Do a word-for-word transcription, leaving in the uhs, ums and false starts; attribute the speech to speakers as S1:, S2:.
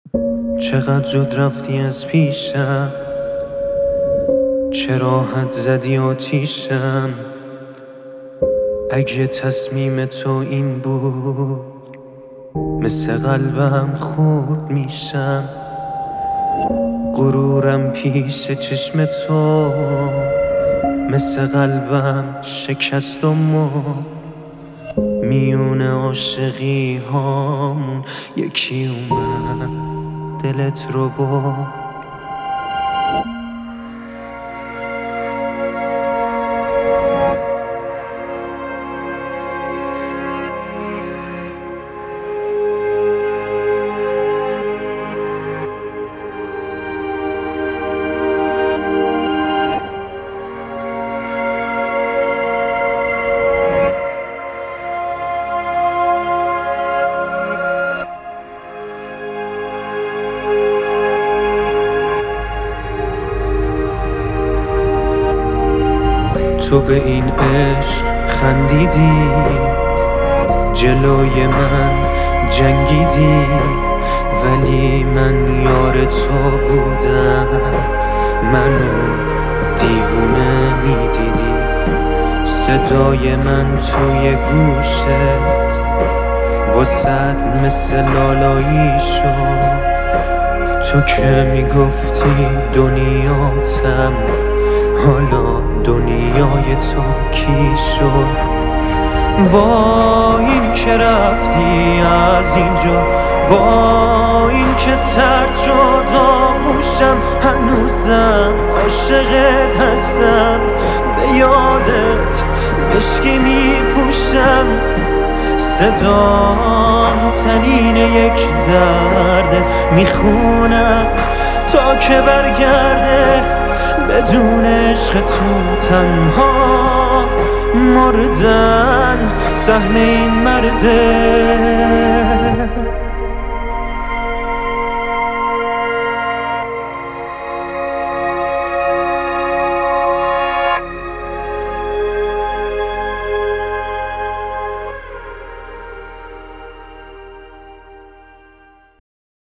S1: چقدر زود رفتی از پیشم، چه راحت زدی آتیشم. اگه تصمیم تو این بود مثل قلبم خورد میشم. غرورم پیش چشم تو مثل قلبم شکست و مرد. میون عاشقی هامون یکی اومد دلت رو برد. تو به این عشق خندیدی، جلوی من جنگیدی، ولی من یار تو بودم، منو دیوونه میدیدی. صدای من توی گوشت واسد مثل لالایی شد. تو که میگفتی دنیاتم، حالا دنیای تو کی شد؟ با این که رفتی از اینجا، با این که ترد شد آغوشم، هنوزم عاشقت هستم، به یادت مشکی میپوشم. صدام تنین یک درده، میخونم تا که برگرده. بدون عشق تو تنها مردن سهم این مرده.